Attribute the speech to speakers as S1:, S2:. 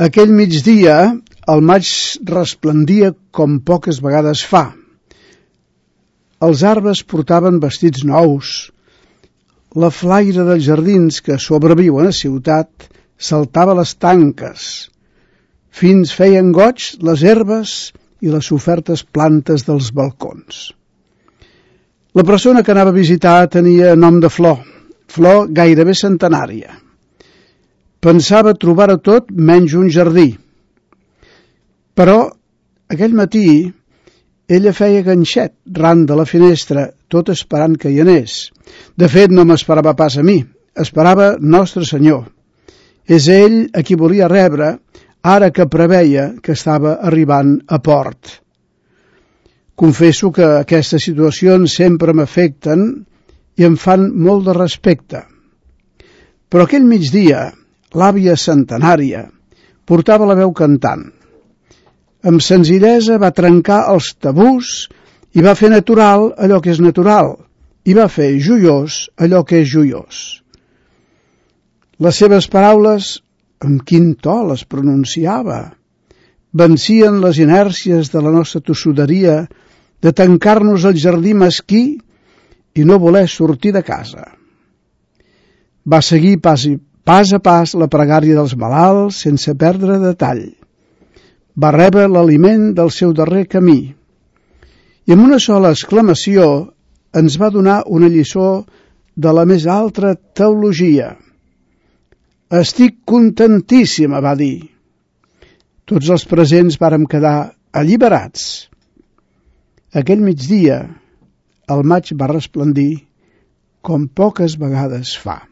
S1: Aquell migdia el maig resplendia com poques vegades fa. Els arbres portaven vestits nous. La flaire dels jardins que sobreviuen a ciutat saltava les tanques. Fins feien goig les herbes i les ofertes plantes dels balcons. La persona que anava a visitar tenia nom de flor gairebé centenària. Pensava trobar-ho tot menys un jardí. Però aquell matí ella feia ganxet ran de la finestra, tot esperant que hi anés. De fet, no m'esperava pas a mi, esperava Nostre Senyor. És ell a qui volia rebre, ara que preveia que estava arribant a port. Confesso que aquestes situacions sempre m'afecten i em fan molt de respecte. Però aquell migdia, l'àvia centenària portava la veu cantant. Amb senzillesa va trencar els tabús i va fer natural allò que és natural i va fer joiós allò que és joiós. Les seves paraules, amb quin to les pronunciava, vencien les inèrcies de la nostra tossuderia de tancar-nos al jardí mesquí i no voler sortir de casa. Va seguir pas a pas la pregària dels malalts sense perdre detall. Va rebre l'aliment del seu darrer camí i amb una sola exclamació ens va donar una lliçó de la més alta teologia. «Estic contentíssima», va dir. Tots els presents vàrem quedar alliberats. Aquell migdia el maig va resplendir com poques vegades fa.